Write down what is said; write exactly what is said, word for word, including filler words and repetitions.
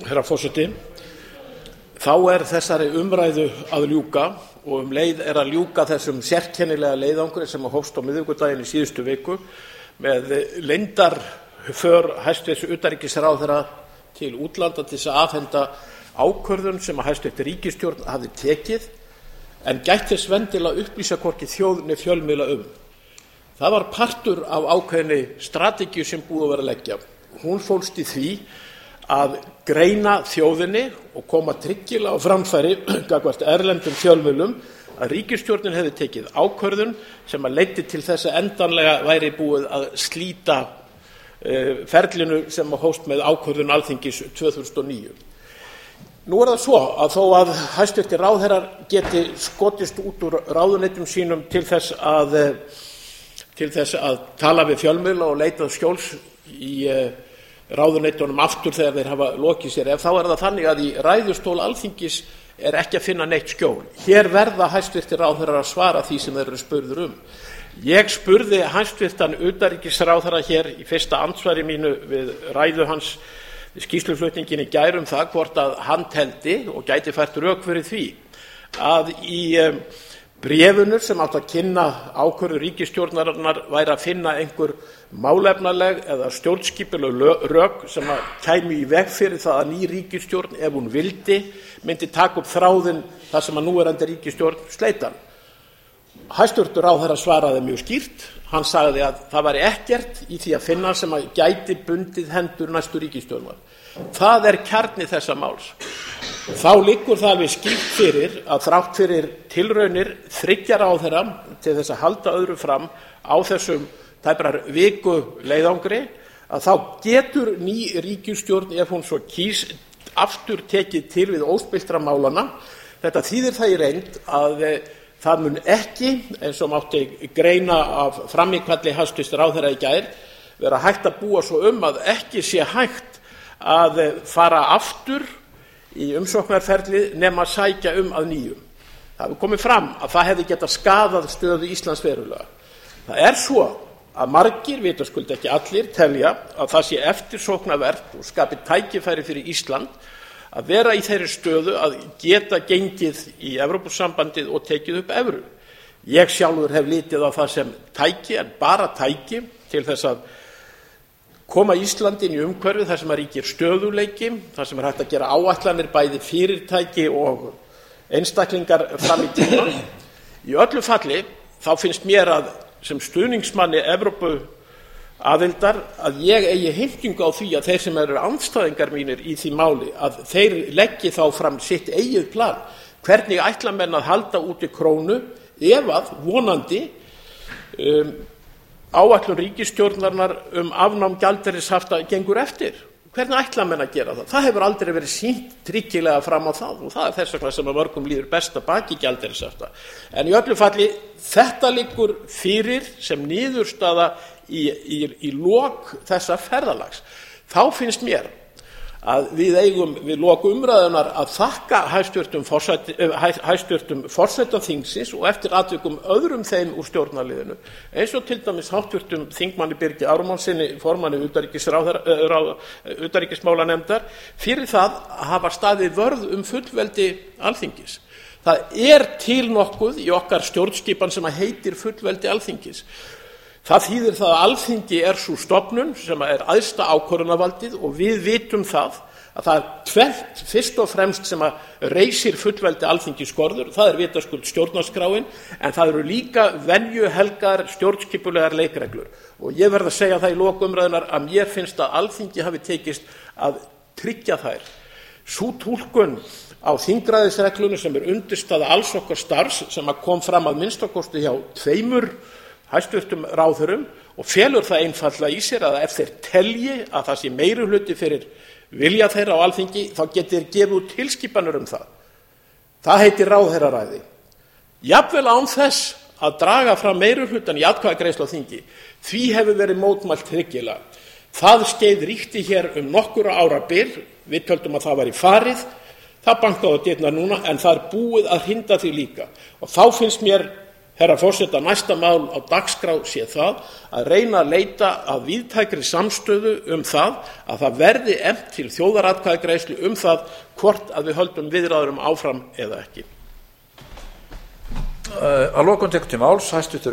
Herra forseti, þá er þessari umræðu að ljúka og um leið er að ljúka þessum sérkennilega leiðangri sem hófst á miðvikudaginn í síðustu viku með leyndarför hæstvirts utanríkisráðherra til útlanda til þess að afhenda ákvörðun sem að hæstvirt ríkisstjórn hafði tekið en gætt þess vendilega að upplýsa hvorki þjóð né fjölmiðla um. Það var partur af ákveðinni strategíu sem búið að vera að leggja. Hún fólst í því að greina þjóðinni og koma tryggilega á framfæri gagnvart erlendum fjölmiðlum að ríkisstjórnin hefði tekið ákvörðun sem að leiddi til þess að endanlega væri búið að slíta uh, ferlinu sem að hófst með ákvörðun Alþingis tvö þúsund og níu. Nú er það svo að þó að hæstvirtir ráðherrar geti skotist út úr ráðuneytum sínum til þess að, til þess að tala við fjölmiðla og leita skjóls í ráðuneytunum aftur þegar þeir hafa lokið sér, ef þá er það þannig að í ræðustól Alþingis er ekki að finna neitt skjól. Hér verða hæstvirtir ráðherrar að svara því sem þeir eru spurður um. Ég spurði hæstvirtan utanríkisráðherra hér í fyrsta andsvari mínu við ræðu hans skýrsluflutningin í gær um það hvort að hann teldi og gæti fært rök fyrir því að í bréfinu sem átti að kynna ákvörðun ríkisstjórnarinnar væri að finna einhver málefnaleg eða stjórnskipuleg rök sem að kæmi í veg fyrir það að ný ríkisstjórn, ef hún vildi, myndi taka upp þráðinn þar sem að núverandi ríkisstjórn sleit hann. Hæstvirtur ráðherra svaraði mjög skýrt. Hann sagði að það væri ekkert í því að finna sem að gæti bundið hendur næstu ríkisstjórnar. Það er kjarni þessa máls. Þá liggur það alveg skýrt fyrir að þrátt fyrir tilraunir þriggja ráðherra til þess að halda öðru fram á þessum tæprar viku leiðangri að þá getur ný ríkisstjórn, ef hún svo kýs, aftur tekið til við óspilltra málana. Þetta þýðir það í reynd að það mun ekki, eins og mátti greina af framíkalli hæstvirts ráðherra í gær, vera hægt að búa svo um að ekki sé hægt að fara aftur í umsóknarferlið nema að sækja um að nýju. Það hefur komið fram að það hefði getað skaðað stöðu Íslands verulega. Það er svo að margir, vitaskuld ekki allir, telja að það sé eftirsóknarvert og skapi tækifæri fyrir Ísland að vera í þeirri stöðu að geta gengið í Evrópusambandið og tekið upp evru. Ég sjálfur hef litið á það sem tæki, en bara tæki, til þess að koma Íslandi inn í umhverfið þar sem að ríkir stöðugleiki, þar sem er hægt að gera áætlanir bæði fyrirtæki og einstaklingar fram í tíma. Í öllu falli þá finnst mér að sem stuðningsmanni Evrópu aðildar að ég eigi heimtingu á því að þeir sem eru andstæðingar mínir í því máli að þeir leggi þá fram sitt eigið plan. Hvernig ætla menn að halda úti krónu ef að vonandi um, áætlun ríkisstjórnarinnar um afnám gjaldeyrishafta gengur eftir? Hvernig ætla menn að gera það? Það hefur aldrei verið sýnt tryggilega fram á það og það er þess vegna sem að mörgum líður best að baki gjaldeyrishafta. En í öllu falli þetta liggur fyrir sem niðurstaða í, í, í lok þessa ferðalags. Þá finnst mér að við eigum við lok umræðunar að þakka hæstvirtum forseta þingsins og eftir atvikum öðrum þeim úr stjórnarliðinu, eins og til dæmis háttvirtum þingmanni Birgi Ármannssyni, formanni utanríkismálanefndar, fyrir það að hafa staðið vörð um fullveldi Alþingis. Það er til nokkuð í okkar stjórnskipan sem að heitir fullveldi Alþingis. Það þýðir það að Alþingi er sú stofnun sem er æðsta ákvörðunarvaldið og við vitum það að það er tvennt fyrst og fremst sem að reisir fullveldi Alþingis skorður. Það er vitaskuld stjórnarskráin en það eru líka venjuhelgar stjórnskipulegar leikreglur. Og ég verð að segja það í lokumræðunar að mér finnst að Alþingi hafi tekist að tryggja þær. Sú túlkun á þingræðisreglunni sem er undirstaða alls okkar starfs sem að kom fram að minnstakosti hjá tveimur hæstvirtum ráðherrum og felur það einfaldlega í sér að ef þeir telji að það sé meirihluti fyrir vilja þeirra á Alþingi þá geti þeir gefið út tilskipanir um það. Það heitir ráðherraræði. Jafnvel án þess að draga fram meirihlutann í atkvæðagreiðslu á þingi. Því hefur verið mótmælt tryggilega. Það skeið ríkti hér um nokkura ára bil. Við töldum að það væri farið. Það bankaði á dyrnar núna en það er búið að hrinda því líka. Og þá finnst mér herra forseta, næsta mál á dagskrá sé það að reyna að leita að víðtækri samstöðu um það að það verði efnt til þjóðaratkvæðagreiðslu um það hvort að við höldum viðræðum áfram eða ekki. Að lokum tekur til máls hæstvirtur